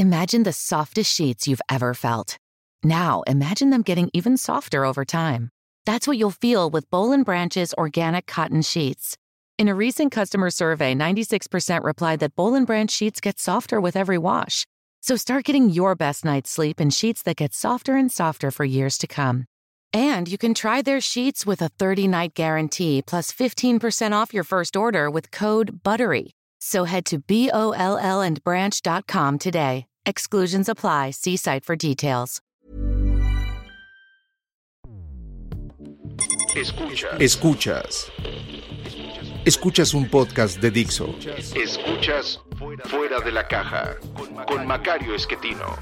Imagine the softest sheets you've ever felt. Now, imagine them getting even softer over time. That's what you'll feel with Boll & Branch's organic cotton sheets. In a recent customer survey, 96% replied that Boll & Branch sheets get softer with every wash. So start getting your best night's sleep in sheets that get softer and softer for years to come. And you can try their sheets with a 30-night guarantee plus 15% off your first order with code BUTTERY. So head to BOLLandbranch.com today. Exclusions apply. See site for details. Escuchas un podcast de Dixo. Escuchas Fuera de la Caja con Macario Esquetino.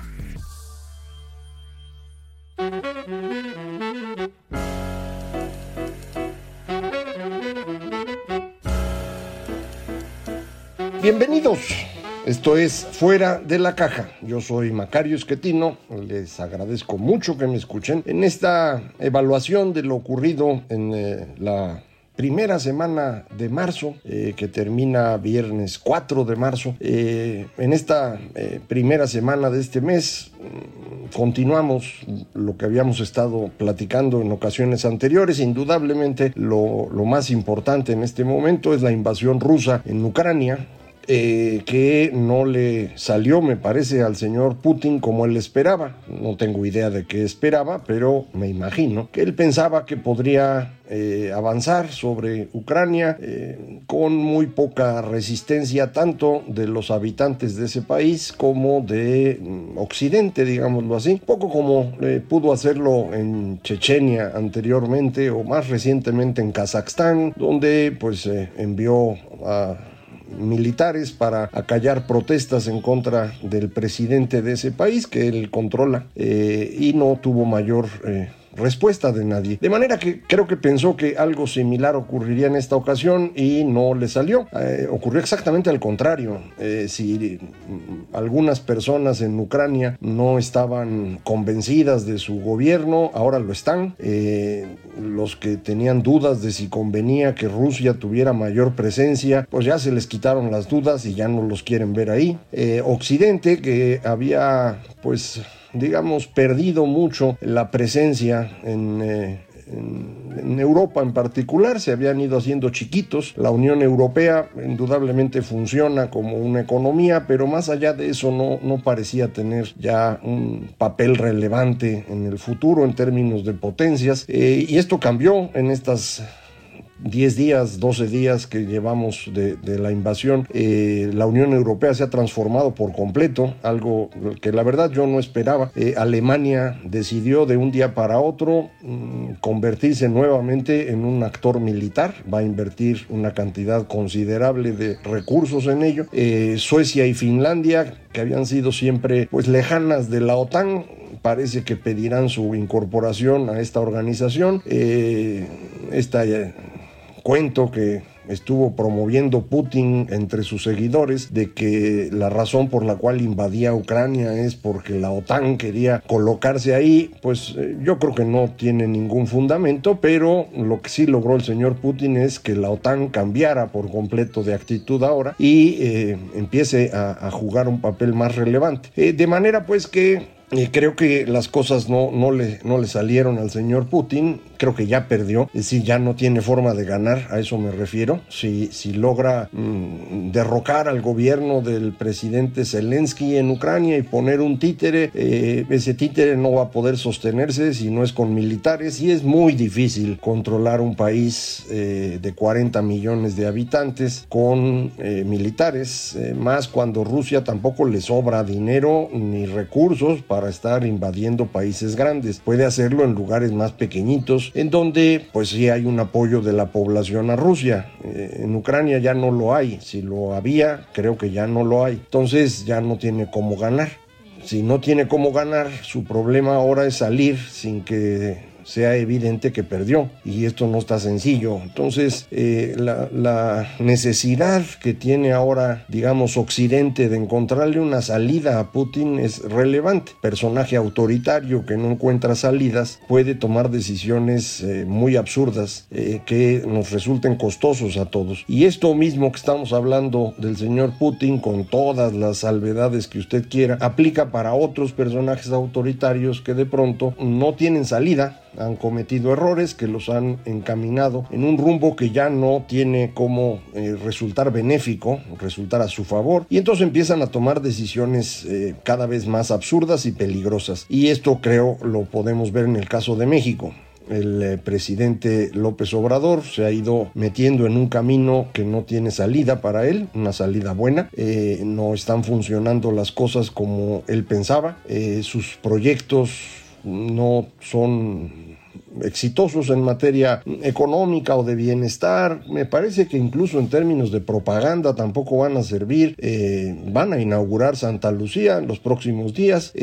Bienvenidos, esto es Fuera de la Caja. Yo soy Macario Esquetino, les agradezco mucho que me escuchen en esta evaluación de lo ocurrido en la primera semana de marzo, que termina viernes 4 de marzo. En esta primera semana de este mes continuamos lo que habíamos estado platicando en ocasiones anteriores. Indudablemente lo más importante en este momento es la invasión rusa en Ucrania, que no le salió, me parece, al señor Putin como él esperaba. No tengo idea de qué esperaba, pero me imagino que él pensaba que podría avanzar sobre Ucrania con muy poca resistencia, tanto de los habitantes de ese país como de Occidente, digámoslo así, poco como pudo hacerlo en Chechenia anteriormente o más recientemente en Kazajstán, donde pues envió a militares para acallar protestas en contra del presidente de ese país que él controla, y no tuvo mayor respuesta de nadie. De manera que creo que pensó que algo similar ocurriría en esta ocasión y no le salió. Ocurrió exactamente al contrario. Si algunas personas en Ucrania no estaban convencidas de su gobierno, ahora lo están. Los que tenían dudas de si convenía que Rusia tuviera mayor presencia, pues ya se les quitaron las dudas y ya no los quieren ver ahí. Occidente, que había digamos, perdido mucho la presencia en Europa en particular, se habían ido haciendo chiquitos. La Unión Europea indudablemente funciona como una economía, pero más allá de eso no parecía tener ya un papel relevante en el futuro en términos de potencias, y esto cambió en estas 10 días, 12 días que llevamos de la invasión. La Unión Europea se ha transformado por completo, algo que la verdad yo no esperaba. Alemania decidió de un día para otro convertirse nuevamente en un actor militar, va a invertir una cantidad considerable de recursos en ello. Suecia y Finlandia, que habían sido siempre lejanas de la OTAN, parece que pedirán su incorporación a esta organización. Cuento que estuvo promoviendo Putin entre sus seguidores de que la razón por la cual invadía Ucrania es porque la OTAN quería colocarse ahí, yo creo que no tiene ningún fundamento, pero lo que sí logró el señor Putin es que la OTAN cambiara por completo de actitud ahora y empiece a jugar un papel más relevante. De manera que creo que las cosas no le salieron al señor Putin. Creo que ya perdió, es decir, ya no tiene forma de ganar, a eso me refiero. Si logra derrocar al gobierno del presidente Zelensky en Ucrania y poner un títere, ese títere no va a poder sostenerse si no es con militares, y es muy difícil controlar un país de 40 millones de habitantes con militares, más cuando Rusia tampoco le sobra dinero ni recursos para estar invadiendo países grandes. Puede hacerlo en lugares más pequeñitos, en donde sí hay un apoyo de la población a Rusia. En Ucrania ya no lo hay. Si lo había, creo que ya no lo hay. Entonces ya no tiene cómo ganar. Si no tiene cómo ganar, su problema ahora es salir sin que sea evidente que perdió, y esto no está sencillo. Entonces la necesidad que tiene ahora, digamos, Occidente de encontrarle una salida a Putin es relevante. Personaje autoritario que no encuentra salidas puede tomar decisiones muy absurdas que nos resulten costosos a todos. Y esto mismo que estamos hablando del señor Putin, con todas las salvedades que usted quiera, aplica para otros personajes autoritarios que de pronto no tienen salida, han cometido errores que los han encaminado en un rumbo que ya no tiene cómo resultar benéfico, resultar a su favor, y entonces empiezan a tomar decisiones cada vez más absurdas y peligrosas. Y esto creo lo podemos ver en el caso de México. El presidente López Obrador se ha ido metiendo en un camino que no tiene salida para él, una salida buena. No están funcionando las cosas como él pensaba. Sus proyectos no son exitosos en materia económica o de bienestar. Me parece que incluso en términos de propaganda tampoco van a servir. Van a inaugurar Santa Lucía en los próximos días.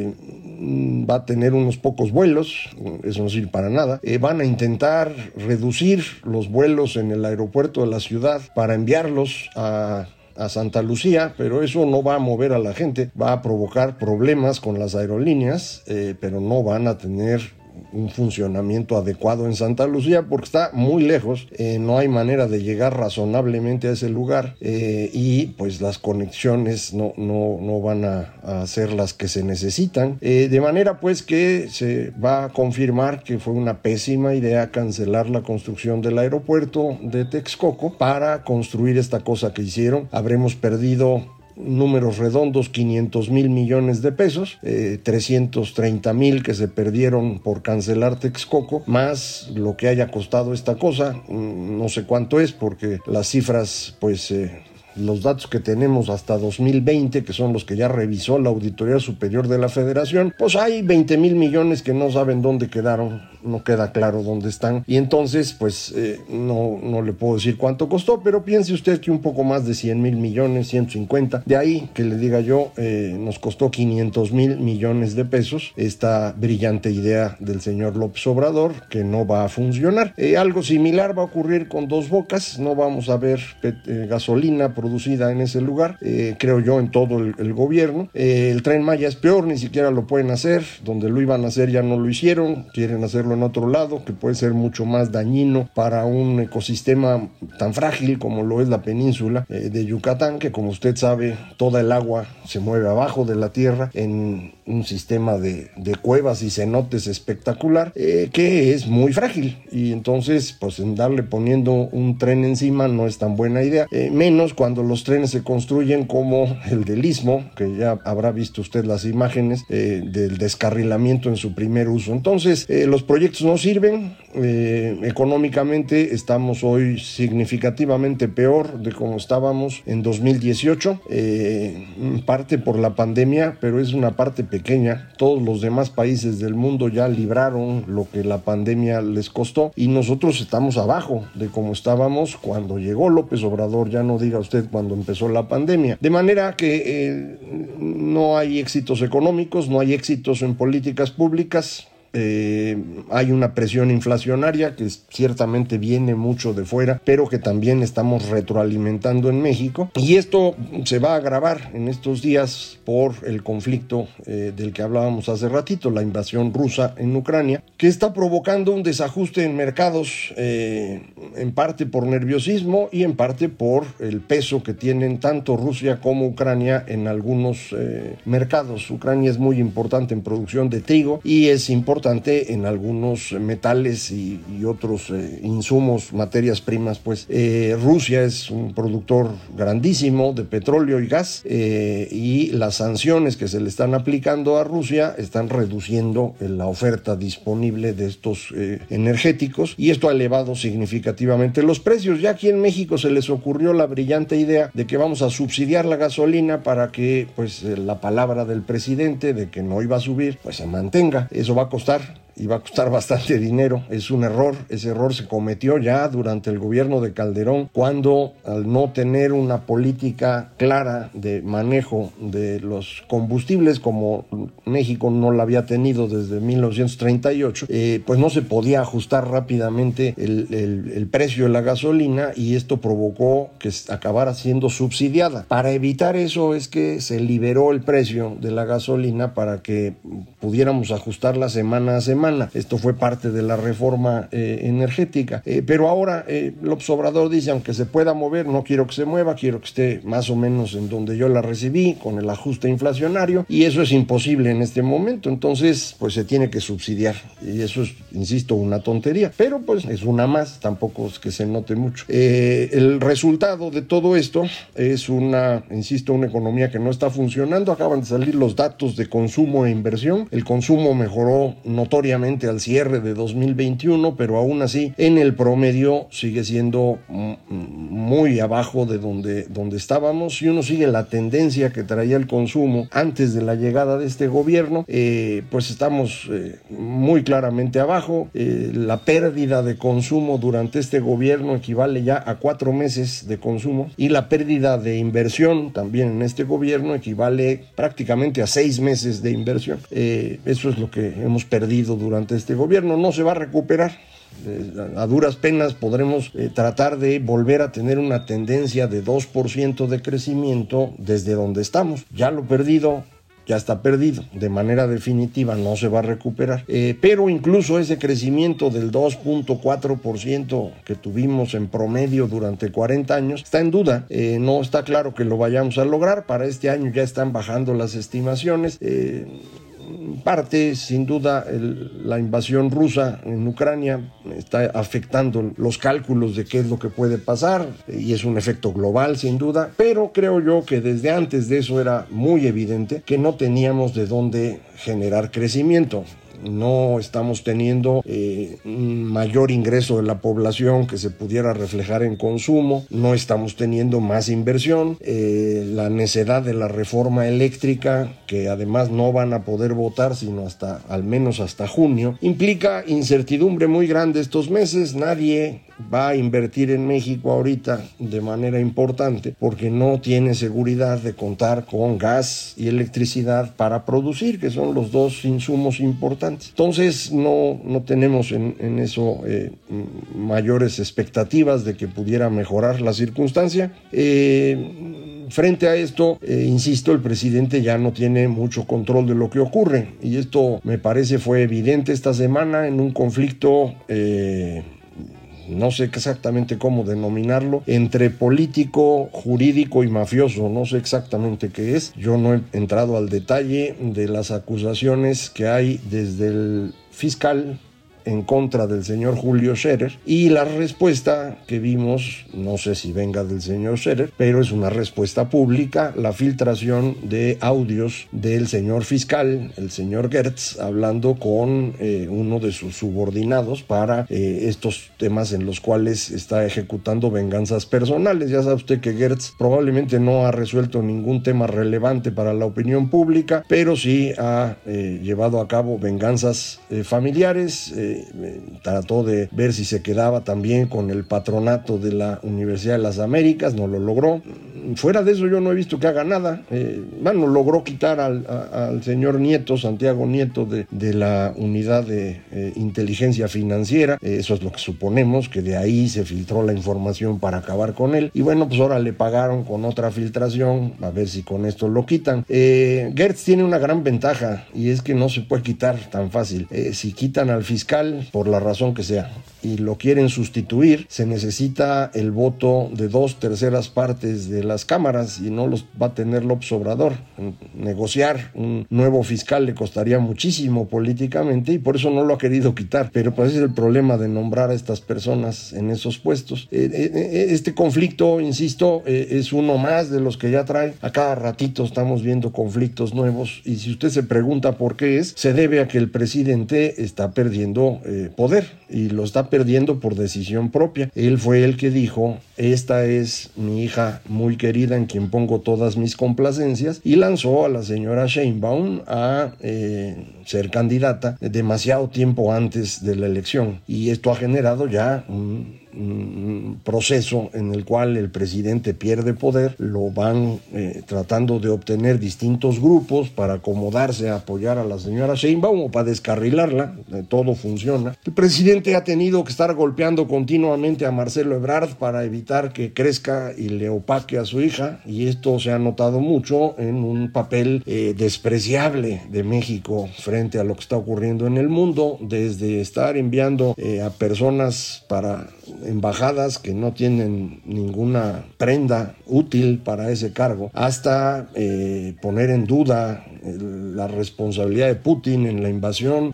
Va a tener unos pocos vuelos, eso no sirve para nada. Van a intentar reducir los vuelos en el aeropuerto de la ciudad para enviarlos a Santa Lucía, pero eso no va a mover a la gente, va a provocar problemas con las aerolíneas, pero no van a tener un funcionamiento adecuado en Santa Lucía porque está muy lejos, no hay manera de llegar razonablemente a ese lugar, y pues las conexiones no van a ser las que se necesitan, de manera pues que se va a confirmar que fue una pésima idea cancelar la construcción del aeropuerto de Texcoco para construir esta cosa que hicieron. Habremos perdido, números redondos, 500,000 millones de pesos, 330,000 que se perdieron por cancelar Texcoco, más lo que haya costado esta cosa. No sé cuánto es porque las cifras, pues los datos que tenemos hasta 2020, que son los que ya revisó la Auditoría Superior de la Federación, pues hay 20,000 millones que no saben dónde quedaron, no queda claro dónde están, y entonces pues no le puedo decir cuánto costó, pero piense usted que un poco más de 100,000 millones, 150, de ahí que le diga yo, nos costó 500,000 millones de pesos esta brillante idea del señor López Obrador, que no va a funcionar. Algo similar va a ocurrir con Dos Bocas, no vamos a ver gasolina producida en ese lugar, creo yo, en todo el gobierno. El Tren Maya es peor, ni siquiera lo pueden hacer, donde lo iban a hacer ya no lo hicieron, quieren hacerlo en otro lado, que puede ser mucho más dañino para un ecosistema tan frágil como lo es la península de Yucatán, que como usted sabe, toda el agua se mueve abajo de la tierra en un sistema de cuevas y cenotes espectacular, que es muy frágil, y entonces pues en darle poniendo un tren encima no es tan buena idea, menos cuando los trenes se construyen como el del Istmo, que ya habrá visto usted las imágenes del descarrilamiento en su primer uso. Entonces los proyectos no sirven, económicamente estamos hoy significativamente peor de como estábamos en 2018, parte por la pandemia, pero es una parte pequeña. Todos los demás países del mundo ya libraron lo que la pandemia les costó, y nosotros estamos abajo de como estábamos cuando llegó López Obrador, ya no diga usted cuando empezó la pandemia. De manera que no hay éxitos económicos, no hay éxitos en políticas públicas. Hay una presión inflacionaria que ciertamente viene mucho de fuera, pero que también estamos retroalimentando en México, y esto se va a agravar en estos días por el conflicto del que hablábamos hace ratito, la invasión rusa en Ucrania, que está provocando un desajuste en mercados, en parte por nerviosismo y en parte por el peso que tienen tanto Rusia como Ucrania en algunos mercados. Ucrania es muy importante en producción de trigo y es importante en algunos metales y otros insumos, materias primas, pues. Rusia es un productor grandísimo de petróleo y gas, y las sanciones que se le están aplicando a Rusia están reduciendo la oferta disponible de estos energéticos, y esto ha elevado significativamente los precios. Ya aquí en México se les ocurrió la brillante idea de que vamos a subsidiar la gasolina para que pues la palabra del presidente de que no iba a subir pues se mantenga. Eso va a costar iba a costar bastante dinero. Es un error. Ese error se cometió ya durante el gobierno de Calderón, cuando al no tener una política clara de manejo de los combustibles, como México no la había tenido desde 1938, pues no se podía ajustar rápidamente el precio de la gasolina, y esto provocó que acabara siendo subsidiada. Para evitar eso es que se liberó el precio de la gasolina para que pudiéramos ajustarla semana a semana. Esto fue parte de la reforma energética. Pero ahora López Obrador dice, aunque se pueda mover, no quiero que se mueva, quiero que esté más o menos en donde yo la recibí, con el ajuste inflacionario, y eso es imposible en este momento. Entonces, pues se tiene que subsidiar, y eso es, insisto, una tontería, pero pues es una más, tampoco es que se note mucho. El resultado de todo esto es una economía que no está funcionando. Acaban de salir los datos de consumo e inversión. El consumo mejoró notoriamente al cierre de 2021, pero aún así en el promedio sigue siendo muy abajo de donde estábamos. Si uno sigue la tendencia que traía el consumo antes de la llegada de este gobierno, pues estamos muy claramente abajo. La pérdida de consumo durante este gobierno equivale ya a 4 meses de consumo, y la pérdida de inversión también en este gobierno equivale prácticamente a 6 meses de inversión. Eso es lo que hemos perdido durante este gobierno. No se va a recuperar. A duras penas podremos tratar de volver a tener una tendencia de 2% de crecimiento desde donde estamos. Ya lo perdido ya está perdido, de manera definitiva no se va a recuperar, pero incluso ese crecimiento del 2.4% que tuvimos en promedio durante 40 años está en duda. No está claro que lo vayamos a lograr. Para este año ya están bajando las estimaciones. Parte, sin duda, la invasión rusa en Ucrania está afectando los cálculos de qué es lo que puede pasar, y es un efecto global, sin duda, pero creo yo que desde antes de eso era muy evidente que no teníamos de dónde generar crecimiento. No estamos teniendo un mayor ingreso de la población que se pudiera reflejar en consumo, no estamos teniendo más inversión, la necedad de la reforma eléctrica, que además no van a poder votar sino al menos hasta junio, implica incertidumbre muy grande estos meses. Nadie va a invertir en México ahorita de manera importante porque no tiene seguridad de contar con gas y electricidad para producir, que son los dos insumos importantes. Entonces no tenemos en eso mayores expectativas de que pudiera mejorar la circunstancia. Frente a esto, insisto, el presidente ya no tiene mucho control de lo que ocurre, y esto me parece fue evidente esta semana en un conflicto no sé exactamente cómo denominarlo, entre político, jurídico y mafioso. No sé exactamente qué es. Yo no he entrado al detalle de las acusaciones que hay desde el fiscal en contra del señor Julio Scherer, y la respuesta que vimos, no sé si venga del señor Scherer, pero es una respuesta pública, la filtración de audios del señor fiscal, el señor Gertz, hablando con uno de sus subordinados para estos temas en los cuales está ejecutando venganzas personales. Ya sabe usted que Gertz probablemente no ha resuelto ningún tema relevante para la opinión pública, pero sí ha llevado a cabo venganzas familiares. Trató de ver si se quedaba también con el patronato de la Universidad de las Américas, no lo logró. Fuera de eso yo no he visto que haga nada. Logró quitar al señor Nieto, Santiago Nieto, de la unidad de inteligencia financiera. Eso es lo que suponemos, que de ahí se filtró la información para acabar con él. Y bueno, pues ahora le pagaron con otra filtración, a ver si con esto lo quitan. Gertz tiene una gran ventaja, y es que no se puede quitar tan fácil. Si quitan al fiscal, por la razón que sea, y lo quieren sustituir, se necesita el voto de 2/3 partes de las cámaras, y no los va a tener López Obrador. Negociar un nuevo fiscal le costaría muchísimo políticamente, y por eso no lo ha querido quitar. Pero pues ese es el problema de nombrar a estas personas en esos puestos. Este conflicto, insisto, es uno más de los que ya trae. A cada ratito estamos viendo conflictos nuevos, y si usted se pregunta por qué se debe a que el presidente está perdiendo poder, y lo está perdiendo por decisión propia. Él fue el que dijo: esta es mi hija muy querida en quien pongo todas mis complacencias, y lanzó a la señora Sheinbaum a ser candidata demasiado tiempo antes de la elección, y esto ha generado ya un proceso en el cual el presidente pierde poder, lo van tratando de obtener distintos grupos para acomodarse a apoyar a la señora Sheinbaum o para descarrilarla, todo funciona. El presidente ha tenido que estar golpeando continuamente a Marcelo Ebrard para evitar que crezca y le opaque a su hija, y esto se ha notado mucho en un papel despreciable de México frente a lo que está ocurriendo en el mundo, desde estar enviando a personas para embajadas que no tienen ninguna prenda útil para ese cargo, hasta poner en duda la responsabilidad de Putin en la invasión,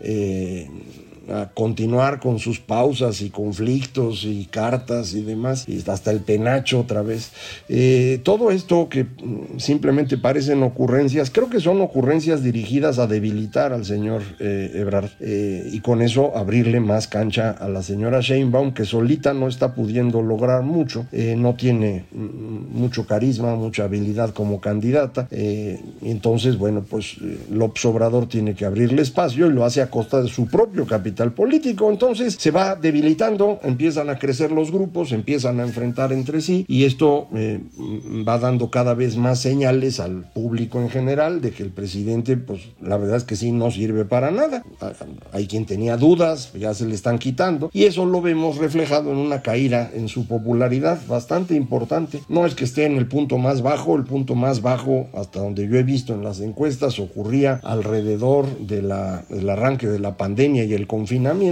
a continuar con sus pausas y conflictos y cartas y demás, y hasta el penacho otra vez. Todo esto que simplemente parecen ocurrencias, creo que son ocurrencias dirigidas a debilitar al señor Ebrard, y con eso abrirle más cancha a la señora Sheinbaum, que solita no está pudiendo lograr mucho, no tiene mucho carisma, mucha habilidad como candidata, y entonces, bueno, pues López Obrador tiene que abrirle espacio, y lo hace a costa de su propio capital político. Entonces se va debilitando, empiezan a crecer los grupos, empiezan a enfrentar entre sí, y esto va dando cada vez más señales al público en general de que el presidente, pues la verdad es que sí, no sirve para nada. Hay quien tenía dudas, ya se le están quitando, y eso lo vemos reflejado en una caída en su popularidad bastante importante. No es que esté en el punto más bajo, hasta donde yo he visto en las encuestas, ocurría alrededor del arranque de la pandemia y el confinamiento,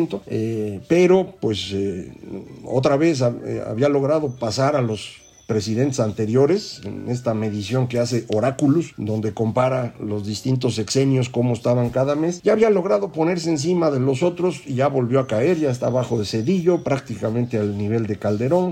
pero pues otra vez había logrado pasar a los presidentes anteriores en esta medición que hace Oráculos, donde compara los distintos sexenios, cómo estaban cada mes. Ya había logrado ponerse encima de los otros y ya volvió a caer, ya está abajo de Zedillo, prácticamente al nivel de Calderón,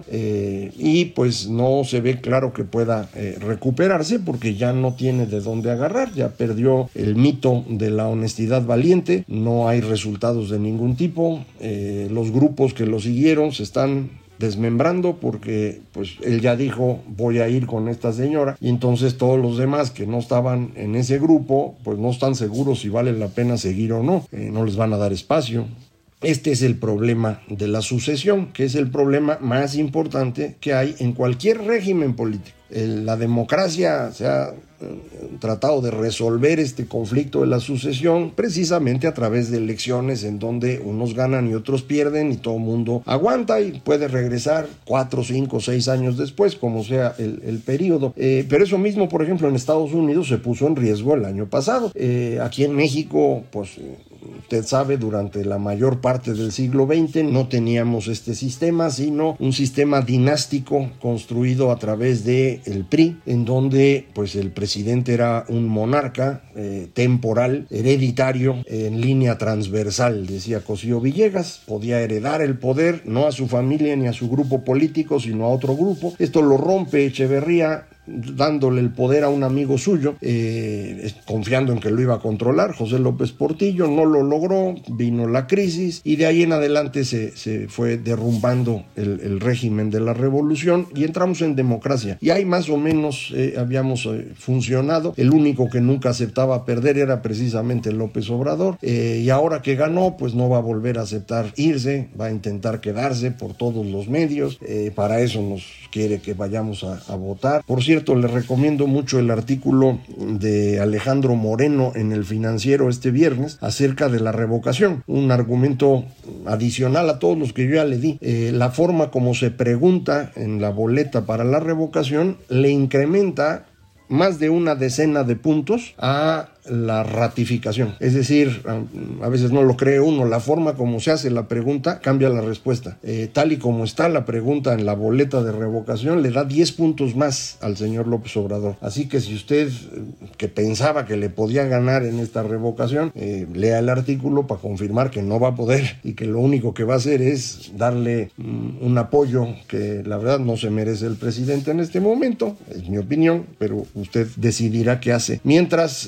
y pues no se ve claro que pueda recuperarse, porque ya no tiene de dónde agarrar, ya perdió el mito de la honestidad valiente, no hay resultados de ningún tipo, los grupos que lo siguieron se están desmembrando porque pues él ya dijo voy a ir con esta señora, y entonces todos los demás que no estaban en ese grupo pues no están seguros si vale la pena seguir o no, no les van a dar espacio. Este es el problema de la sucesión, que es el problema más importante que hay en cualquier régimen político. La democracia se ha tratado de resolver este conflicto de la sucesión precisamente a través de elecciones en donde unos ganan y otros pierden, y todo el mundo aguanta y puede regresar 4, 5, 6 años después, como sea el periodo. Pero eso mismo, por ejemplo, en Estados Unidos se puso en riesgo el año pasado. Aquí en México, pues usted sabe, durante la mayor parte del siglo XX no teníamos este sistema, sino un sistema dinástico construido a través de el PRI, en donde pues el presidente era un monarca temporal, hereditario, en línea transversal, decía Cosío Villegas. Podía heredar el poder no a su familia ni a su grupo político, sino a otro grupo. Esto lo rompe Echeverría, dándole el poder a un amigo suyo, confiando en que lo iba a controlar, José López Portillo. No lo logró, vino la crisis, y de ahí en adelante se fue derrumbando el régimen de la revolución y entramos en democracia. Y ahí más o menos habíamos funcionado. El único que nunca aceptaba perder era precisamente López Obrador, y ahora que ganó, pues no va a volver a aceptar irse, va a intentar quedarse por todos los medios. Para eso nos quiere que vayamos a votar. Por cierto, le recomiendo mucho el artículo de Alejandro Moreno en El Financiero este viernes acerca de la revocación, un argumento adicional a todos los que yo ya le di. La forma como se pregunta en la boleta para la revocación le incrementa más de una decena de puntos a la ratificación. Es decir, a veces no lo cree uno, la forma como se hace la pregunta cambia la respuesta. Tal y como está la pregunta en la boleta de revocación, le da 10 puntos más al señor López Obrador. Así que si usted, que pensaba que le podía ganar en esta revocación, lea el artículo para confirmar que no va a poder, y que lo único que va a hacer es darle un apoyo que la verdad no se merece el presidente en este momento. Es mi opinión, pero usted decidirá qué hace. Mientras, aquí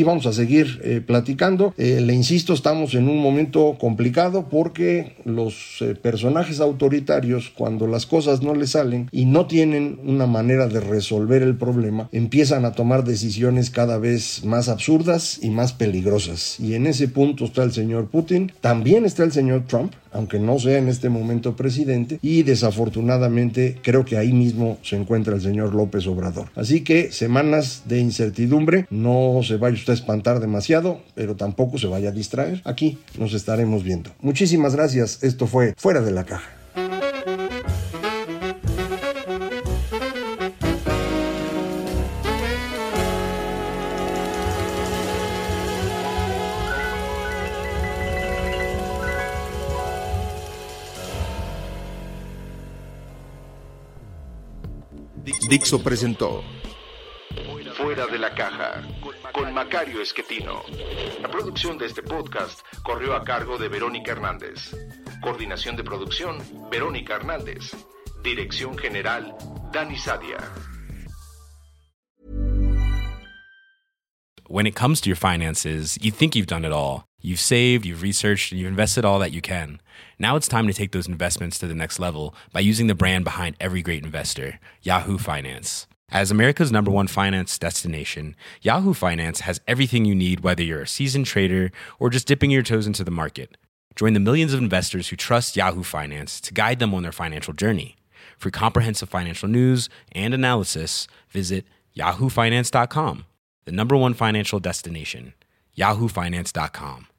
aquí vamos a seguir platicando. Le insisto, estamos en un momento complicado porque los personajes autoritarios, cuando las cosas no les salen y no tienen una manera de resolver el problema, empiezan a tomar decisiones cada vez más absurdas y más peligrosas. Y en ese punto está el señor Putin, también está el señor Trump, aunque no sea en este momento presidente, y desafortunadamente creo que ahí mismo se encuentra el señor López Obrador. Así que semanas de incertidumbre, no se vaya usted a espantar demasiado, pero tampoco se vaya a distraer. Aquí nos estaremos viendo. Muchísimas gracias, esto fue Fuera de la Caja. Dixo presentó Fuera de la Caja, con Macario Esquetino. La producción de este podcast corrió a cargo de Verónica Hernández. Coordinación de producción, Verónica Hernández. Dirección general, Dani Sadia. When it comes to your finances, you think you've done it all. You've saved, you've researched, and you've invested all that you can. Now it's time to take those investments to the next level by using the brand behind every great investor, Yahoo Finance. As America's #1 finance destination, Yahoo Finance has everything you need, whether you're a seasoned trader or just dipping your toes into the market. Join the millions of investors who trust Yahoo Finance to guide them on their financial journey. For comprehensive financial news and analysis, visit yahoofinance.com, the #1 financial destination, yahoofinance.com.